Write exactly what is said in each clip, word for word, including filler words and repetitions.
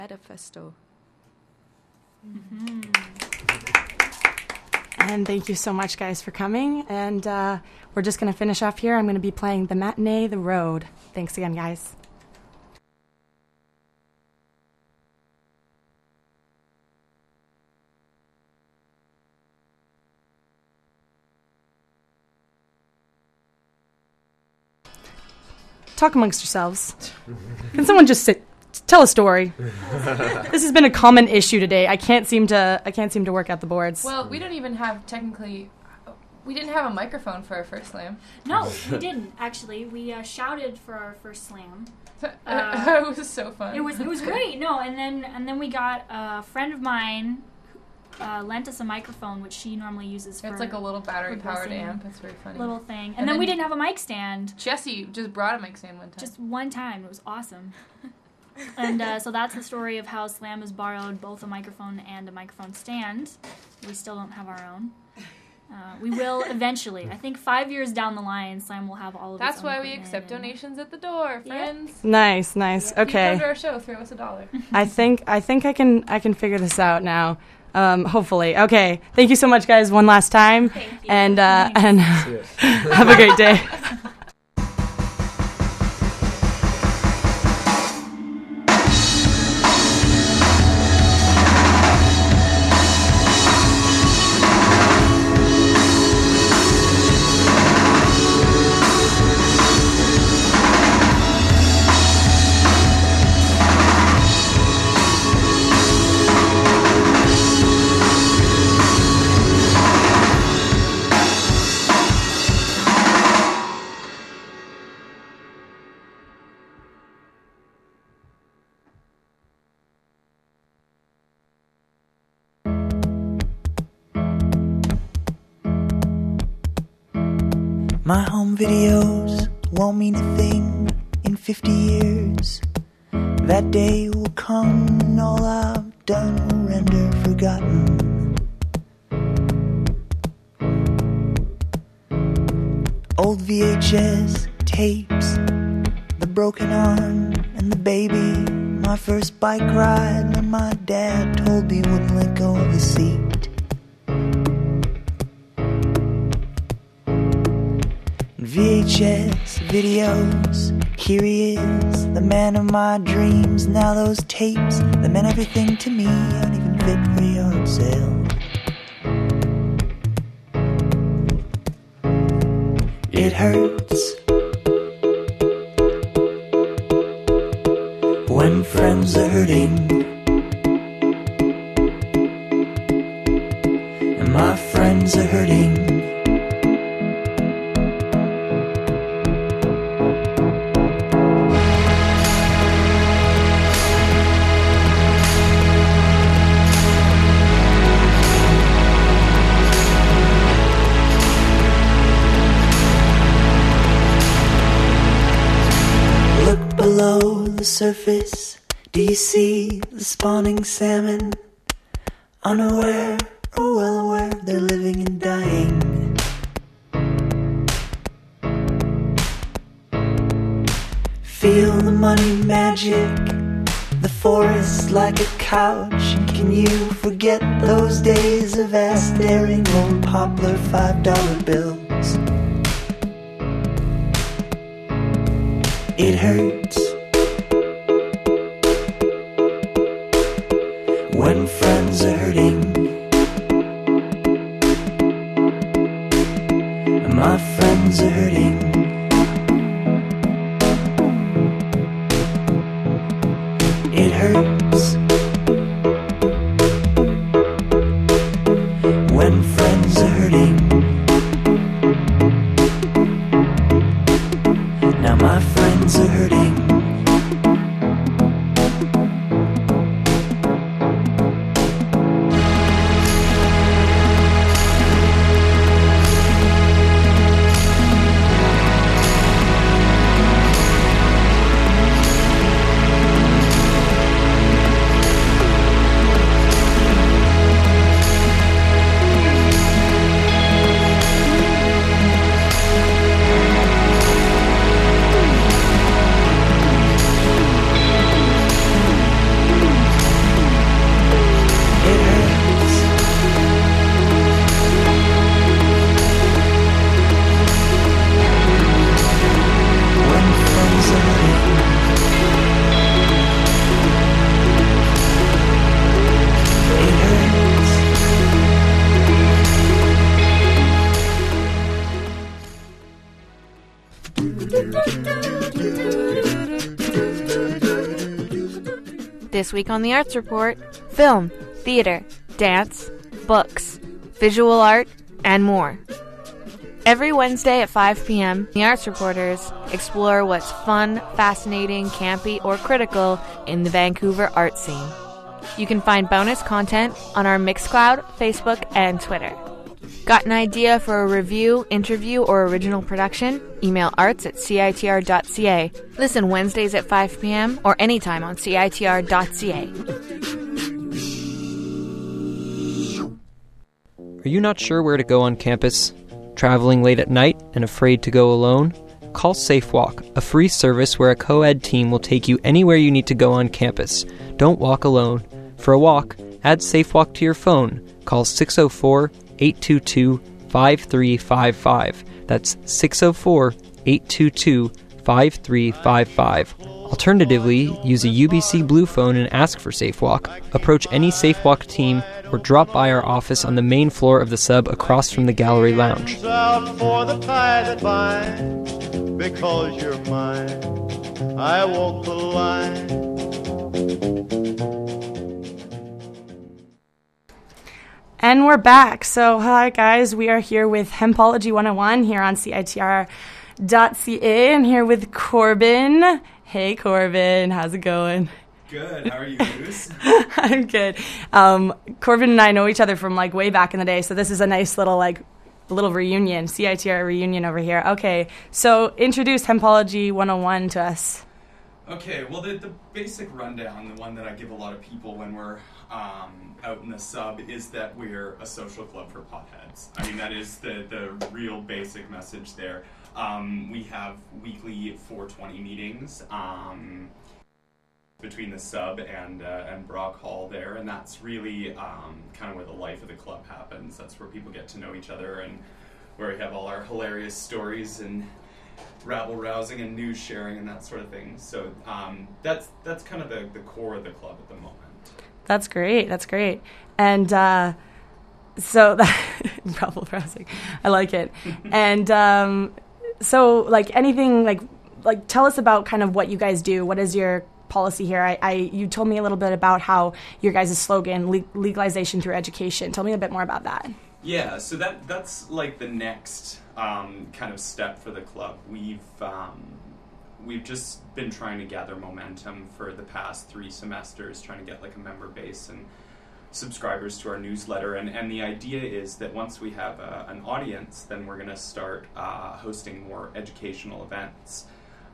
Manifesto. Mm-hmm. And thank you so much, guys, for coming. And uh, we're just going to finish off here. I'm going to be playing The Matinee, The Road. Thanks again, guys. Talk amongst yourselves. Can someone just sit, tell a story? This has been a common issue today. I can't seem to. I can't seem to work out the boards. Well, we don't even have technically. We didn't have a microphone for our first slam. No, we didn't actually. We uh, shouted for our first slam. Uh, it was so fun. It was it was great. No, and then and then we got a friend of mine uh, lent us a microphone, which she normally uses for. It's like a little battery-powered listening. amp. It's very funny. Little thing, and, And then, then we didn't have a mic stand. Jesse just brought a mic stand one time. Just one time. It was awesome. And uh, so that's the story of how Slam has borrowed both a microphone and a microphone stand. We still don't have our own. Uh, we will eventually. I think five years down the line, Slam will have all of That's its own why we equipment accept and- donations at the door, friends. Nice, nice. If you Okay. come to our show, throw us a dollar. I think I think I can I can figure this out now. Um, hopefully. Okay. Thank you so much, guys, one last time. Thank you. And uh, Thanks. and have a great day. My home videos won't mean a thing in fifty years. That day will come and all I've done will render forgotten. Old V H S tapes, the broken arm and the baby. My first bike ride when my dad told me wouldn't let go of the seat. V H S videos, here he is, the man of my dreams. Now those tapes that meant everything to me aren't even fit for a yard sale. It hurts when friends are hurting, and my friends are hurting. Below the surface, do you see the spawning salmon? Unaware or well aware, they're living and dying. Feel the money magic, the forest like a couch. Can you forget those days of ass staring old poplar five dollar bills? It hurts when friends are hurting, and my friends are hurting. It hurts when friends are hurting. Now my friends are hurting. This week on the Arts Report, film, theater, dance, books, visual art, and more. Every Wednesday at five p.m., the Arts Reporters explore what's fun, fascinating, campy, or critical in the Vancouver art scene. You can find bonus content on our Mixcloud, Facebook, and Twitter. Got an idea for a review, interview, or original production? Email arts at c i t r dot c a. Listen Wednesdays at five p.m. or anytime on c i t r dot c a. Are you not sure where to go on campus? Traveling late at night and afraid to go alone? Call SafeWalk, a free service where a co-ed team will take you anywhere you need to go on campus. Don't walk alone. For a walk, add SafeWalk to your phone. Call six oh four, eight two two, five three five five. That's six oh four, eight two two, five three five five. Alternatively, use a U B C Blue phone and ask for SafeWalk. Approach any SafeWalk team or drop by our office on the main floor of the sub across from the gallery lounge. Out for the tie that binds, because you're mine, I walk the line. And we're back. So, hi guys, we are here with Hempology one oh one here on c i t r dot c a. I'm here with Corbin. Hey Corbin, how's it going? Good. How are you, Goose? I'm good. Um, Corbin and I know each other from like way back in the day, so this is a nice little like little reunion, C I T R reunion over here. Okay, so introduce Hempology one oh one to us. Okay, well, the, the basic rundown, the one that I give a lot of people when we're um, out in the sub, is that we're a social club for potheads. I mean, that is the, the real basic message there. Um, we have weekly four twenty meetings um, between the sub and uh, and Brock Hall there, and that's really um, kind of where the life of the club happens. That's where people get to know each other and where we have all our hilarious stories and rabble-rousing and news sharing and that sort of thing. So um, that's that's kind of the, the core of the club at the moment. That's great. That's great. And uh, so that rabble-rousing, I like it. And um, so, like anything, like like tell us about kind of what you guys do. What is your policy here? I, I you told me a little bit about how your guys' slogan, le- legalization through education. Tell me a bit more about that. Yeah, so that that's like the next um, kind of step for the club. We've um, we've just been trying to gather momentum for the past three semesters, trying to get like a member base and subscribers to our newsletter. And, and the idea is that once we have a, an audience, then we're going to start uh, hosting more educational events.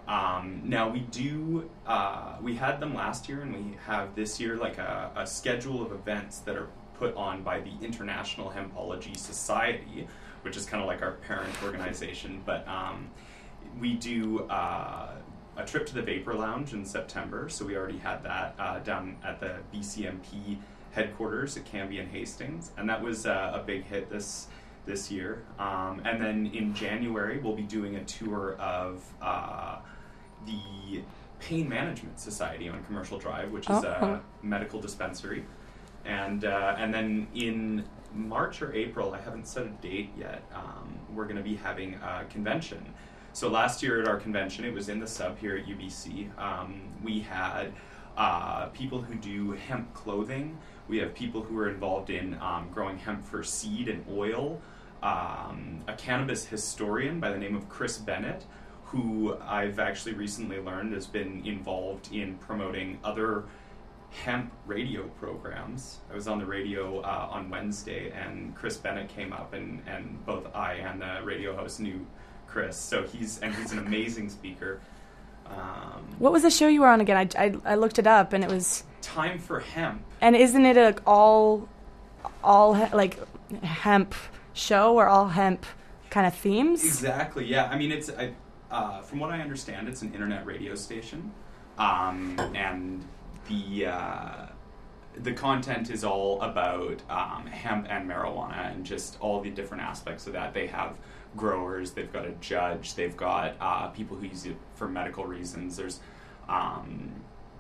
Um, now we do, uh, we had them last year and we have this year like a, a schedule of events that are put on by the International Hempology Society, which is kind of like our parent organization. But um, we do uh, a trip to the Vapor Lounge in September, so we already had that uh, down at the B C M P headquarters at Cambie and Hastings, and that was uh, a big hit this this year. Um, and then in January, we'll be doing a tour of uh, the Pain Management Society on Commercial Drive, which is oh. a medical dispensary. And uh, and then in March or April, I haven't set a date yet, um, we're going to be having a convention. So last year at our convention, it was in the sub here at U B C. Um, we had uh, people who do hemp clothing. We have people who are involved in um, growing hemp for seed and oil. Um, a cannabis historian by the name of Chris Bennett, who I've actually recently learned has been involved in promoting other hemp radio programs. I was on the radio uh, on Wednesday, and Chris Bennett came up, and, and both I and the radio host knew Chris. So he's and he's an amazing speaker. Um, what was the show you were on again? I, I, I looked it up, and it was Time for Hemp. And isn't it a all all like hemp show or all hemp kind of themes? Exactly. Yeah. I mean, it's I, uh, from what I understand, it's an internet radio station, um, and the uh, the content is all about um, hemp and marijuana and just all the different aspects of that. They have growers, they've got a judge, they've got uh, people who use it for medical reasons. There's um,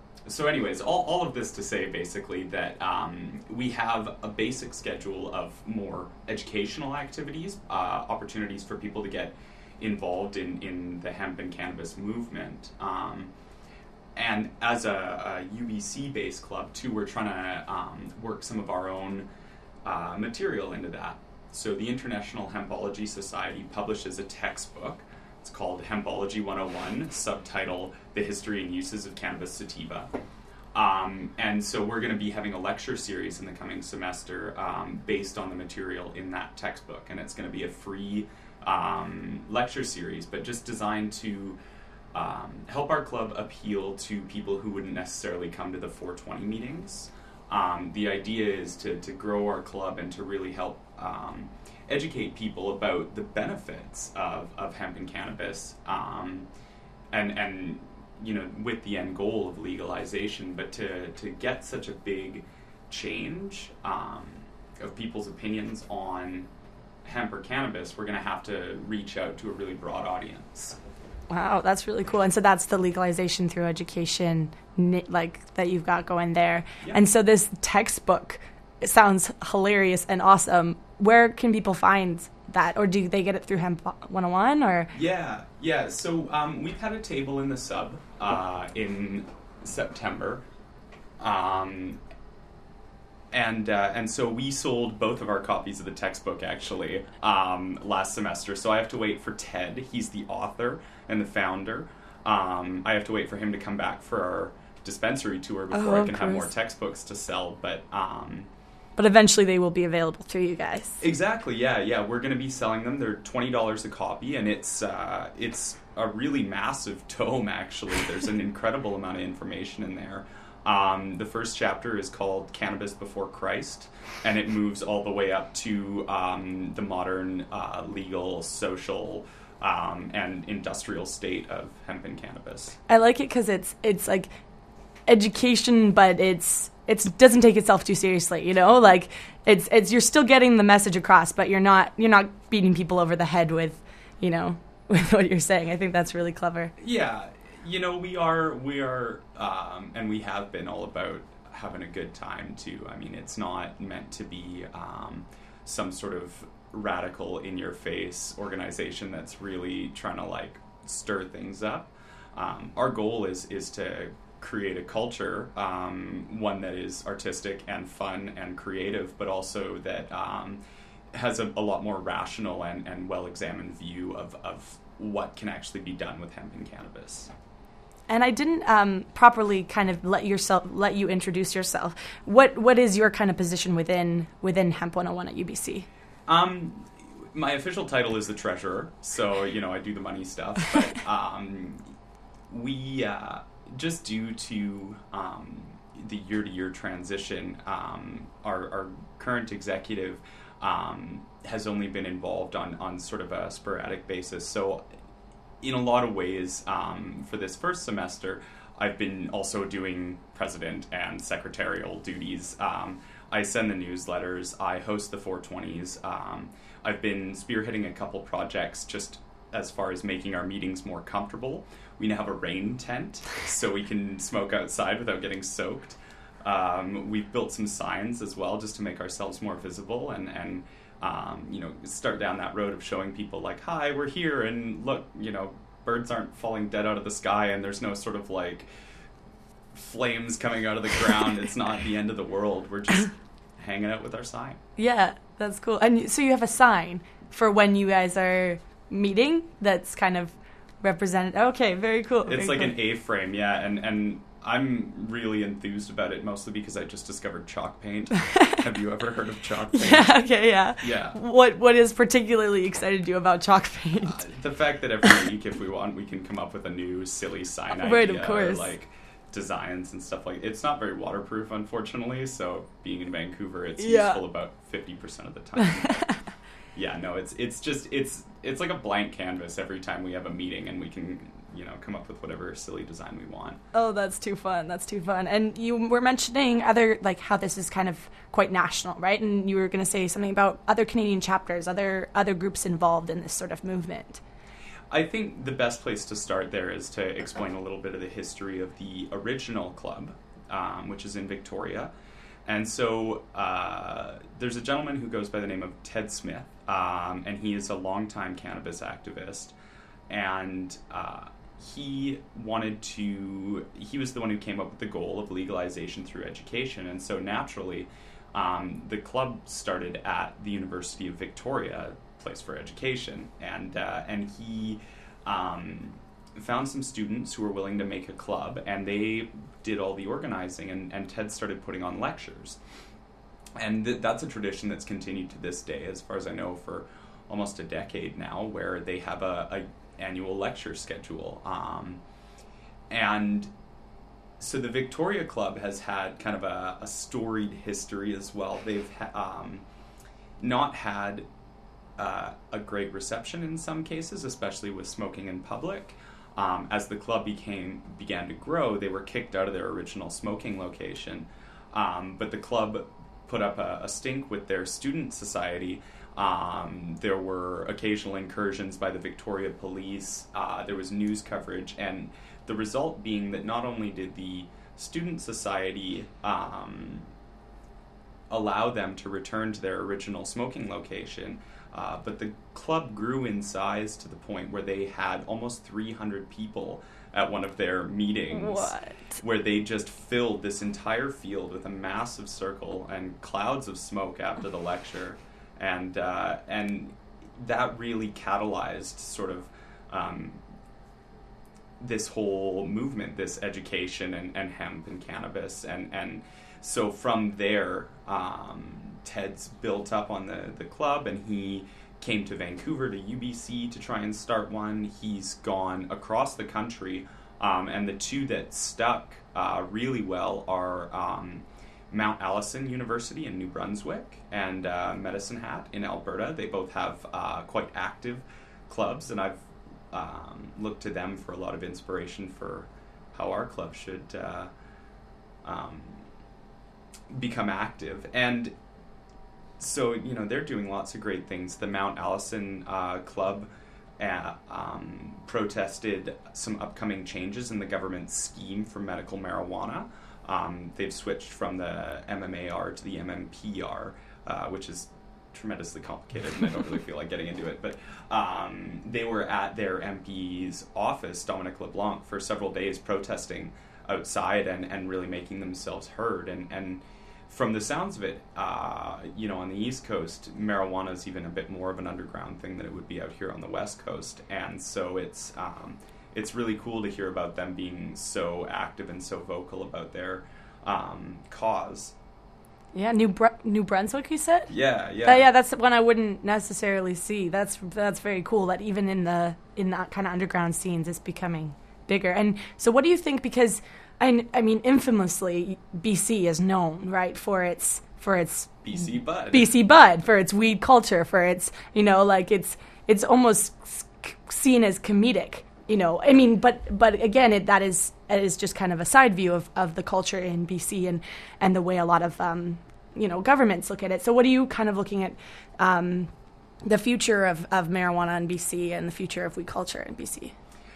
so anyways, all, all of this to say basically that um, we have a basic schedule of more educational activities, uh, opportunities for people to get involved in, in the hemp and cannabis movement. Um, and as a, a U B C-based club, too, we're trying to um, work some of our own uh, material into that. So the International Hempology Society publishes a textbook. It's called Hempology one oh one, subtitle The History and Uses of Cannabis Sativa. Um, and so we're going to be having a lecture series in the coming semester um, based on the material in that textbook. And it's going to be a free um, lecture series, but just designed to Um, help our club appeal to people who wouldn't necessarily come to the four twenty meetings. Um, the idea is to, to grow our club and to really help um, educate people about the benefits of, of hemp and cannabis, um, and and you know, with the end goal of legalization. But to to get such a big change um, of people's opinions on hemp or cannabis, we're going to have to reach out to a really broad audience. Wow, that's really cool. And so that's the legalization through education, like, that you've got going there. Yeah. And so this textbook, it sounds hilarious and awesome. Where can people find that? Or do they get it through Hemp one oh one? Or? Yeah, yeah. So um, we've had a table in the sub uh, in September. Um, And uh, and so we sold both of our copies of the textbook, actually, um, last semester. So I have to wait for Ted. He's the author and the founder. Um, I have to wait for him to come back for our dispensary tour before oh, I can have more textbooks to sell. But um, but eventually they will be available through you guys. Exactly. Yeah, yeah. We're going to be selling them. They're twenty dollars a copy, and it's uh, it's a really massive tome. Actually, there's an incredible amount of information in there. Um, the first chapter is called Cannabis Before Christ, and it moves all the way up to um, the modern uh, legal, social, um, and industrial state of hemp and cannabis. I like it because it's it's like education, but it's it doesn't take itself too seriously. You know, like it's it's you're still getting the message across, but you're not you're not beating people over the head with, you know, with what you're saying. I think that's really clever. Yeah. You know, we are, we are, um, and we have been all about having a good time, too. I mean, it's not meant to be um, some sort of radical, in-your-face organization that's really trying to, like, stir things up. Um, our goal is, is to create a culture, um, one that is artistic and fun and creative, but also that um, has a, a lot more rational and, and well-examined view of, of what can actually be done with hemp and cannabis. And I didn't um, properly kind of let yourself let you introduce yourself. What what is your kind of position within within Hemp one oh one at U B C? Um, my official title is the treasurer, so you know I do the money stuff. But um, we uh, just due to um, the year to year transition, um, our, our current executive um, has only been involved on on sort of a sporadic basis. So, in a lot of ways, um, for this first semester, I've been also doing president and secretarial duties. Um, I send the newsletters, I host the four twenties. Um, I've been spearheading a couple projects just as far as making our meetings more comfortable. We now have a rain tent, so we can smoke outside without getting soaked. Um, we've built some signs as well just to make ourselves more visible and, and Um, you know, start down that road of showing people like, hi, we're here, and look, you know, birds aren't falling dead out of the sky, and there's no sort of like flames coming out of the ground. It's not the end of the world. We're just hanging out with our sign. Yeah, that's cool. And so you have a sign for when you guys are meeting that's kind of represented. Okay, very cool. It's very like cool. an A-frame, yeah, and and I'm really enthused about it, mostly because I just discovered chalk paint. Have you ever heard of chalk paint? Yeah, okay, yeah. Yeah. What What is particularly excited you about chalk paint? Uh, the fact that every week, if we want, we can come up with a new silly sign idea. Right, of course. Or, like, designs and stuff like it's not very waterproof, unfortunately, so being in Vancouver, it's yeah. useful about fifty percent of the time. Yeah, no, it's it's just, it's it's like a blank canvas every time we have a meeting, and we can, you know, come up with whatever silly design we want. Oh, that's too fun. That's too fun. And you were mentioning other, like, how this is kind of quite national, right? And you were going to say something about other Canadian chapters, other other groups involved in this sort of movement. I think the best place to start there is to explain a little bit of the history of the original club, um, which is in Victoria. And so uh, there's a gentleman who goes by the name of Ted Smith, um, and he is a longtime cannabis activist. And uh, he wanted to, he was the one who came up with the goal of legalization through education. And so naturally, um, the club started at the University of Victoria, place for education. And, uh, and he um, found some students who were willing to make a club, and they did all the organizing, and, and Ted started putting on lectures. And th- that's a tradition that's continued to this day, as far as I know, for almost a decade now, where they have a, a annual lecture schedule. Um, and so the Victoria Club has had kind of a, a storied history as well. They've ha- um, not had uh, a great reception in some cases, especially with smoking in public. Um, as the club became began to grow, they were kicked out of their original smoking location. Um, but the club put up a, a stink with their student society. Um, there were occasional incursions by the Victoria Police. Uh, there was news coverage, and the result being that not only did the student society um, allow them to return to their original smoking location, uh, but the club grew in size to the point where they had almost three hundred people at one of their meetings. What? Where they just filled this entire field with a massive circle and clouds of smoke after the lecture. And uh, and that really catalyzed sort of um, this whole movement, this education and, and hemp and cannabis. And, and so from there, um, Ted's built up on the, the club, and he came to Vancouver to U B C to try and start one. He's gone across the country, um, and the two that stuck uh, really well are Um, Mount Allison University in New Brunswick and uh, Medicine Hat in Alberta. They both have uh, quite active clubs, and I've um, looked to them for a lot of inspiration for how our club should uh, um, become active. And so, you know, they're doing lots of great things. The Mount Allison uh, Club uh, um, protested some upcoming changes in the government's scheme for medical marijuana. Um, they've switched from the M M A R to the M M P R, uh, which is tremendously complicated, and I don't really feel like getting into it. But um, they were at their M P's office, Dominic LeBlanc, for several days protesting outside and, and really making themselves heard. And, and from the sounds of it, uh, you know, on the East Coast, marijuana is even a bit more of an underground thing than it would be out here on the West Coast. And so it's... Um, It's really cool to hear about them being so active and so vocal about their um, cause. Yeah, New Br- New Brunswick, you said? Yeah, yeah. But yeah, that's one I wouldn't necessarily see. That's that's very cool that even in the in that kind of underground scenes, it's becoming bigger. And so, what do you think? Because I, I mean, infamously, B C is known, right, for its for its B C bud, B C bud, for its weed culture, for its, you know, like it's it's almost seen as comedic. You know, I mean, but but again, it, that is it is just kind of a side view of, of the culture in B C and, and the way a lot of, um, you know, governments look at it. So what are you kind of looking at um, the future of, of marijuana in B C and the future of weed culture in B C?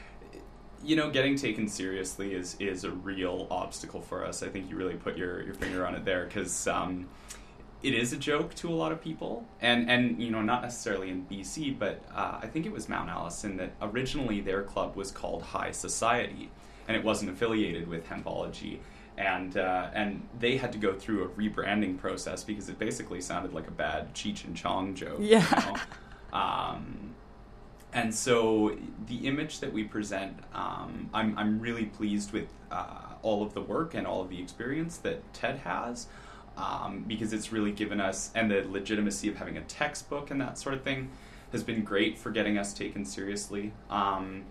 You know, getting taken seriously is, is a real obstacle for us. I think you really put your, your finger on it there, because um, it is a joke to a lot of people, and, and you know, not necessarily in B C, but uh, I think it was Mount Allison that originally their club was called High Society, and it wasn't affiliated with Hempology, and uh, and they had to go through a rebranding process because it basically sounded like a bad Cheech and Chong joke. Yeah. You know? um, and so the image that we present, um, I'm I'm really pleased with uh, all of the work and all of the experience that Ted has. Um, because it's really given us, and the legitimacy of having a textbook and that sort of thing has been great for getting us taken seriously. Um,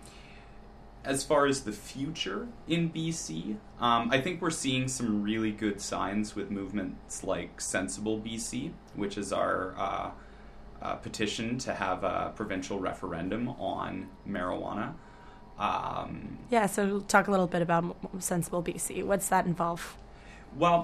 as far as the future in B C, um, I think we're seeing some really good signs with movements like Sensible B C, which is our uh, uh, petition to have a provincial referendum on marijuana. Um, yeah, so talk a little bit about Sensible B C. What's that involve? Well,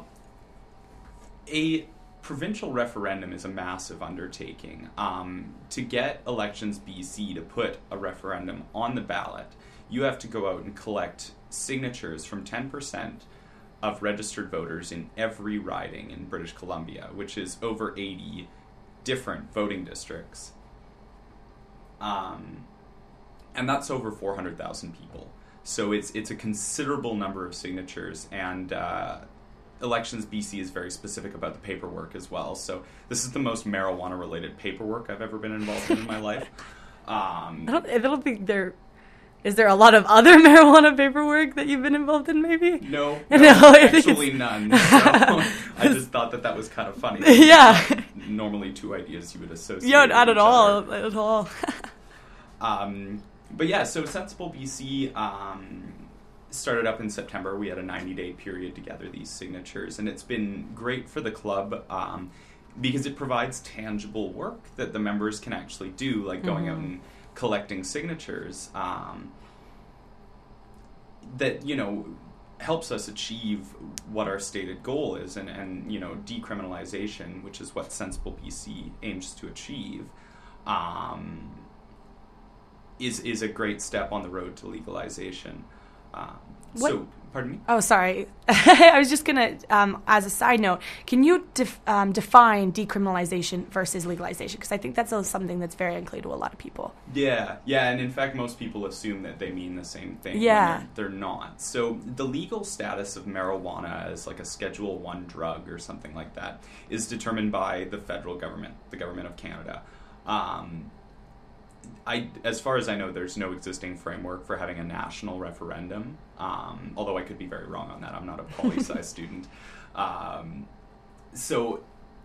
a provincial referendum is a massive undertaking. Um, to get Elections B C to put a referendum on the ballot, you have to go out and collect signatures from ten percent of registered voters in every riding in British Columbia, which is over eighty different voting districts. Um, and that's over four hundred thousand people. So it's it's a considerable number of signatures, and uh, Elections B C is very specific about the paperwork as well. So this is the most marijuana-related paperwork I've ever been involved in in my life. Um, I don't, I don't think there... Is there a lot of other marijuana paperwork that you've been involved in, maybe? No, no, no I think actually it's... none. So I just thought that that was kind of funny. Yeah. Normally two ideas you would associate. Yeah, with not at each all. other. At all. um, but yeah, so Sensible B C um, started up in September. We had a ninety-day period to gather these signatures, and it's been great for the club um, because it provides tangible work that the members can actually do, like going mm-hmm. out and collecting signatures um, that, you know, helps us achieve what our stated goal is, and, and you know, decriminalization, which is what Sensible B C aims to achieve, um, is is a great step on the road to legalization. Um, so, pardon me? Oh, sorry. I was just going to, um, as a side note, can you def- um, define decriminalization versus legalization? Because I think that's something that's very unclear to a lot of people. Yeah, yeah, and in fact, most people assume that they mean the same thing. Yeah. They're, they're not. So the legal status of marijuana as like a Schedule One drug or something like that is determined by the federal government, the government of Canada. Um, I, as far as I know, there's no existing framework for having a national referendum, um, although I could be very wrong on that. I'm not a poli-sci student. Um, so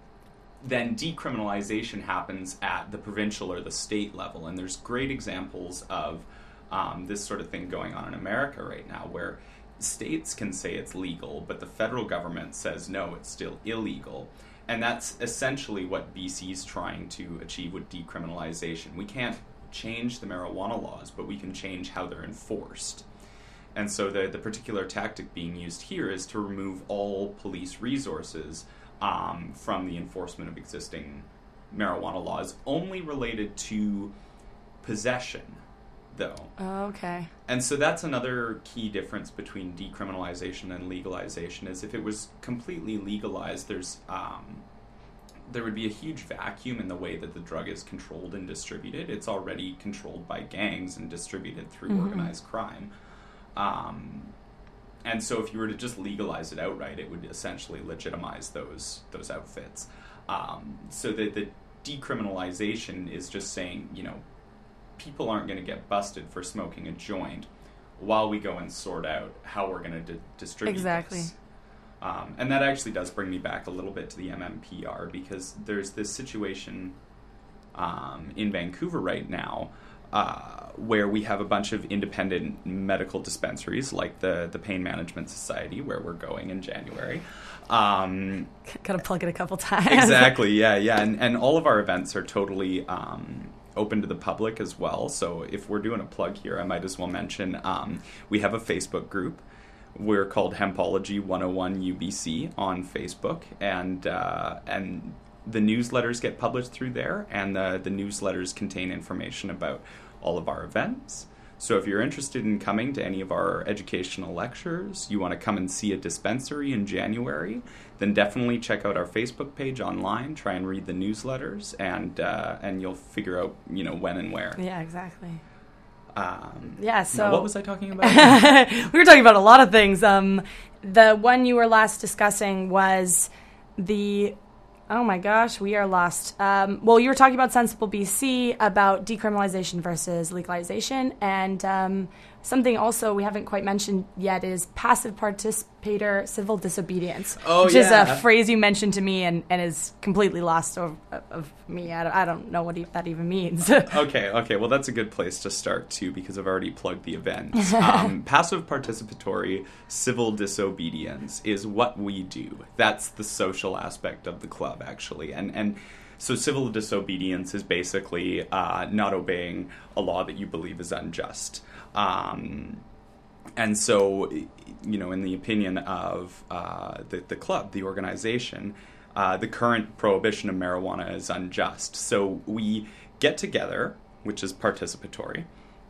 then decriminalization happens at the provincial or the state level, and there's great examples of um, this sort of thing going on in America right now, where states can say it's legal, but the federal government says, no, it's still illegal. And that's essentially what B C's trying to achieve with decriminalization. We can't change the marijuana laws, but we can change how they're enforced. And so the, the particular tactic being used here is to remove all police resources um, from the enforcement of existing marijuana laws, only related to possession, though. Oh, okay. And so that's another key difference between decriminalization and legalization, is if it was completely legalized, there's um, there would be a huge vacuum in the way that the drug is controlled and distributed. It's already controlled by gangs and distributed through mm-hmm. organized crime. Um, and so if you were to just legalize it outright, it would essentially legitimize those those outfits. Um, so the, the decriminalization is just saying, you know, people aren't going to get busted for smoking a joint while we go and sort out how we're going to di- distribute exactly. this. Um, and that actually does bring me back a little bit to the M M P R, because there's this situation um, in Vancouver right now uh, where we have a bunch of independent medical dispensaries, like the, the Pain Management Society, where we're going in January. Um, Gotta plug it a couple times. Exactly, yeah, yeah. And, and all of our events are totally um, open to the public as well. So if we're doing a plug here, I might as well mention um, we have a Facebook group. We're called Hempology one oh one U B C on Facebook, and uh, and the newsletters get published through there, and the, the newsletters contain information about all of our events. So if you're interested in coming to any of our educational lectures, you want to come and see a dispensary in January, then definitely check out our Facebook page online, try and read the newsletters, and uh, and you'll figure out, you know, when and where. Yeah, exactly. Um, yeah, so... Now, what was I talking about? We were talking about a lot of things. Um, the one you were last discussing was the... Oh my gosh, we are lost. Um, well, you were talking about Sensible B C, about decriminalization versus legalization, and um, something also we haven't quite mentioned yet is passive participator civil disobedience, oh, which yeah. is a phrase you mentioned to me and, and is completely lost of, of me. I don't, I don't know what e- that even means. okay, okay. Well, that's a good place to start, too, because I've already plugged the event. Um, passive participatory civil disobedience is what we do. That's the social aspect of the club, actually. And and so civil disobedience is basically uh, not obeying a law that you believe is unjust. Um, and so, you know, in the opinion of uh, the, the club, the organization, uh, the current prohibition of marijuana is unjust. So we get together, which is participatory,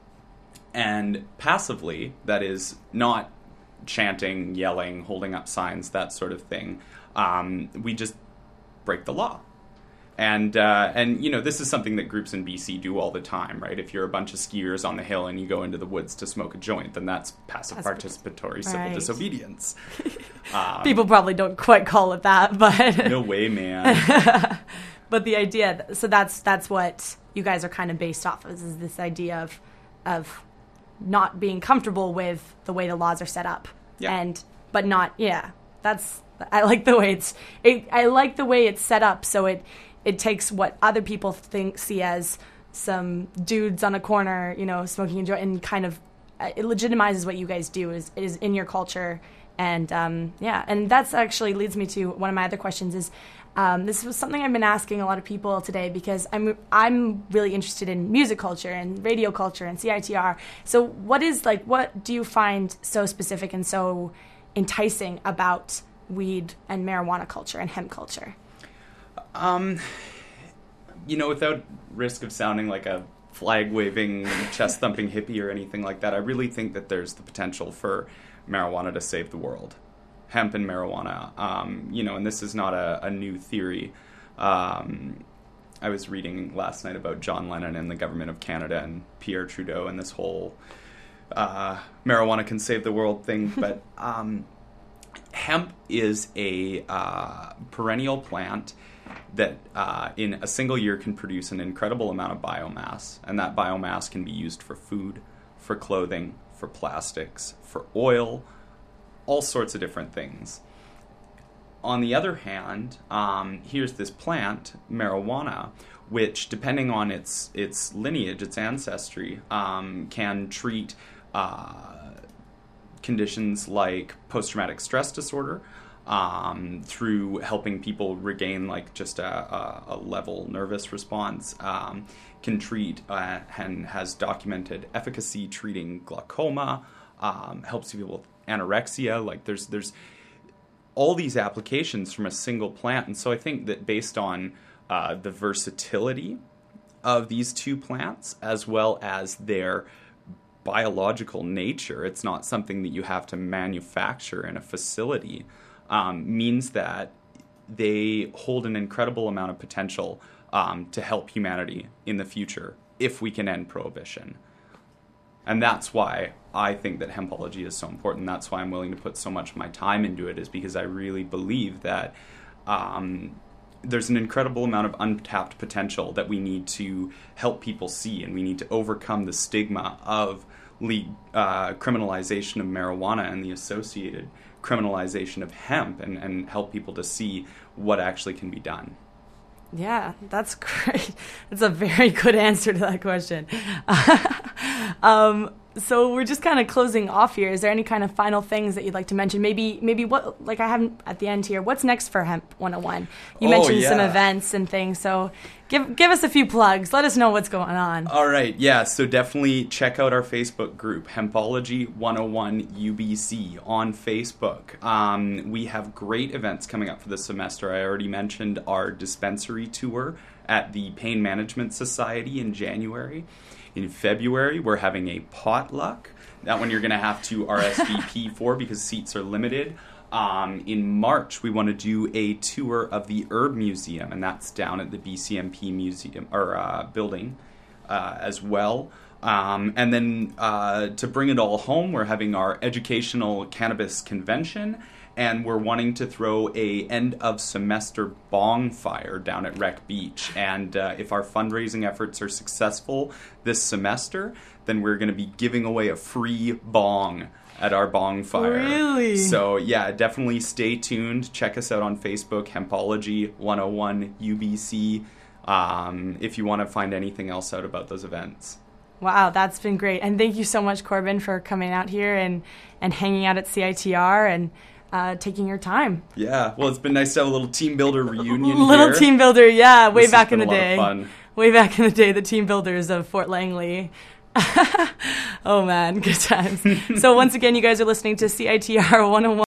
and passively, that is not chanting, yelling, holding up signs, that sort of thing, um, we just break the law. And, uh, and you know, this is something that groups in B C do all the time, right? If you're a bunch of skiers on the hill and you go into the woods to smoke a joint, then that's passive That's participatory civil right. disobedience. Um, People probably don't quite call it that, but no way, man. but the idea, so that's that's what you guys are kind of based off of, is this idea of of not being comfortable with the way the laws are set up, Yeah. and but not yeah. That's I like the way it's it, I like the way it's set up, so it it takes what other people think see as some dudes on a corner, you know, smoking a joint, and kind of uh, it legitimizes what you guys do is is in your culture. And um, yeah, and that's actually leads me to one of my other questions is, um, this was something I've been asking a lot of people today, because I'm I'm really interested in music culture and radio culture and C I T R. So what is like, what do you find so specific and so enticing about weed and marijuana culture and hemp culture? Um, you know, without risk of sounding like a flag-waving, chest-thumping hippie or anything like that, I really think that there's the potential for marijuana to save the world. Hemp and marijuana. Um, you know, and this is not a, a new theory. Um, I was reading last night about John Lennon and the government of Canada and Pierre Trudeau and this whole uh, marijuana can save the world thing. But um, hemp is a uh, perennial plant that uh, in a single year can produce an incredible amount of biomass, and that biomass can be used for food, for clothing, for plastics, for oil, all sorts of different things. On the other hand, um, here's this plant, marijuana, which, depending on its its lineage, its ancestry, um, can treat uh, conditions like post-traumatic stress disorder, Um, through helping people regain like just a, a, a level nervous response, um, can treat uh, and has documented efficacy treating glaucoma, um, helps people with anorexia. Like there's there's all these applications from a single plant, and so I think that based on uh, the versatility of these two plants as well as their biological nature, it's not something that you have to manufacture in a facility. Um, means that they hold an incredible amount of potential um, to help humanity in the future if we can end prohibition. And that's why I think that hempology is so important. That's why I'm willing to put so much of my time into it, is because I really believe that um, there's an incredible amount of untapped potential that we need to help people see, and we need to overcome the stigma of le- uh, criminalization of marijuana and the associated criminalization of hemp, and, and help people to see what actually can be done. Yeah, that's great. That's a very good answer to that question. um, so we're just kind of closing off here. Is there any kind of final things that you'd like to mention? Maybe, maybe what, like I haven't at the end here, what's next for Hemp one oh one? You oh, mentioned yeah. some events and things, so give give us a few plugs. Let us know what's going on. All right, yeah, so definitely check out our Facebook group, Hempology one oh one U B C on Facebook. Um, we have great events coming up for the semester. I already mentioned our dispensary tour at the Pain Management Society in January. In February, we're having a potluck. That one you're going to have to R S V P for because seats are limited. Um, in March, we want to do a tour of the Herb Museum, and that's down at the B C M P Museum or uh, building uh, as well. Um, and then uh, to bring it all home, we're having our educational cannabis convention, and we're wanting to throw a end of semester bonfire down at Wreck Beach. And uh, if our fundraising efforts are successful this semester, then we're going to be giving away a free bong at our bonfire. Really? So yeah, definitely stay tuned. Check us out on Facebook, Hempology one oh one U B C, um, if you want to find anything else out about those events. Wow, that's been great. And thank you so much, Corbin, for coming out here and, and hanging out at C I T R and uh, taking your time. Yeah, well, it's been nice to have a little team builder reunion Little here. team builder, yeah, way This has back in been the a lot of day. fun. Way back in the day, the team builders of Fort Langley. Oh, man, good times. So once again, you guys are listening to C I T R one oh one.